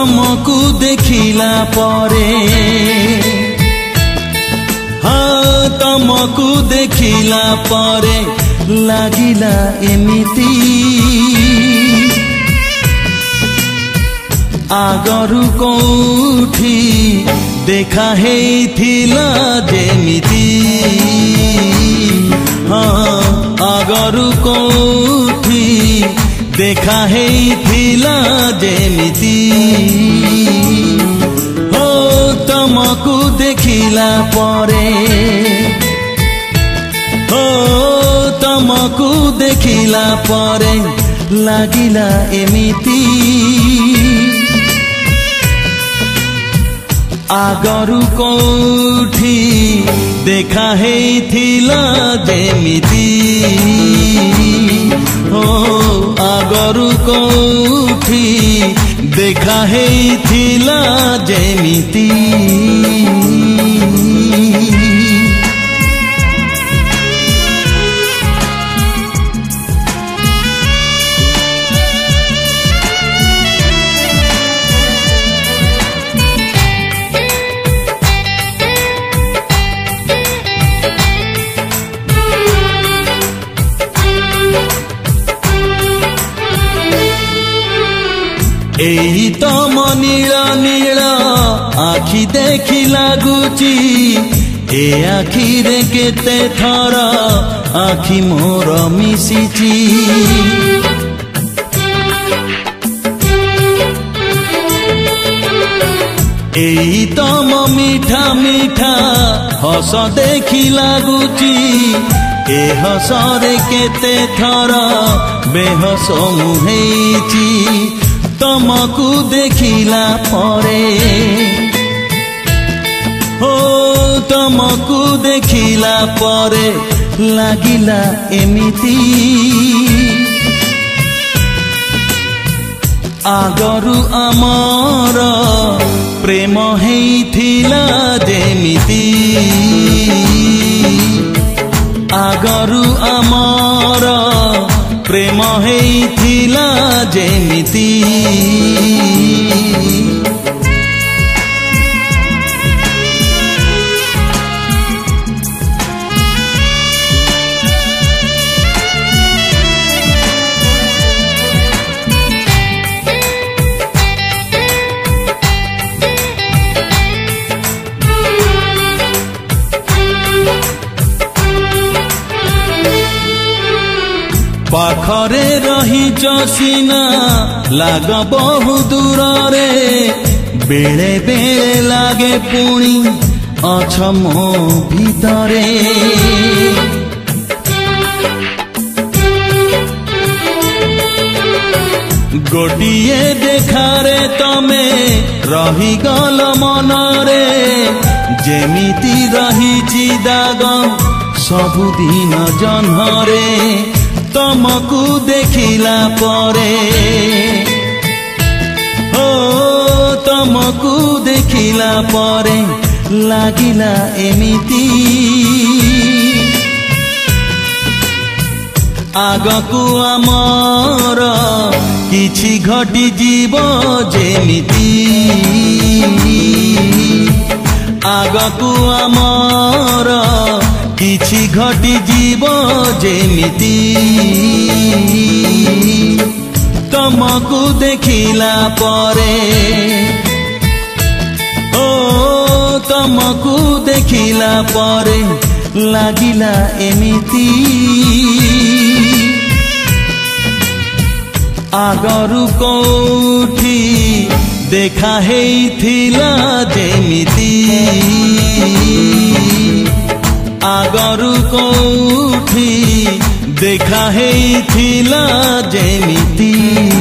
ତମକୁ ଦେଖିଲା ପରେ ତମକୁ ଦେଖିଲା ପରେ ଲାଗିଲା ଏମିତି ଆଗରୁ କୋଉଠି ଦେଖା ହେଇଥିଲା ଯେମିତି ଆଗରୁ କୋଉଠି ଦେଖା ହେଇଥିଲା ଯେମିତି ତମକୁ ଦେଖିଲା ପରେ ତମକୁ ଦେଖିଲା ପରେ ଲାଗିଲା ଏମିତି ଆଗରୁ କୋଉଠି ଦେଖା ହେଇଥିଲା ଯେମିତି ଆଗରୁ କୋଉଠି ଦେଖା ହେଇଥିଲା ଯେମିତି एही तम नील नील आखि देखि लागुची ए आखिरे केते थर आखि मोर मिशिची एही तम मीठा मीठा हस देखि लागुची ए हसरे केते थर बेहस मुहेची तमको देखिला परे तमको देखिला परे लागिला एमिति आगरु आमर प्रेम हेइथिला जेमिति आगरु आमर प्रेम हेइथिला जेमिति पाखरे रही सीना लाग बहु दूर रे बेले बेले लागे पुणी अछ मो भीतरे गोटिए देखारे तमे रही गल मनरे जेमिति रही दाग सबुदिन जन्हरे तमको देखिला परे तमको देखिला परे लागिला एमिति आगकु आमर किछि घटी जीव जेमिति आगकु आमर किछि घटी जीव जेमिति तमको देखिला परे तमको देखिला परे लागिला एमिति आगरु कोठी देखा हेइथिला जेमिति आगरु कोठी देखा हेइथिला जेमिति।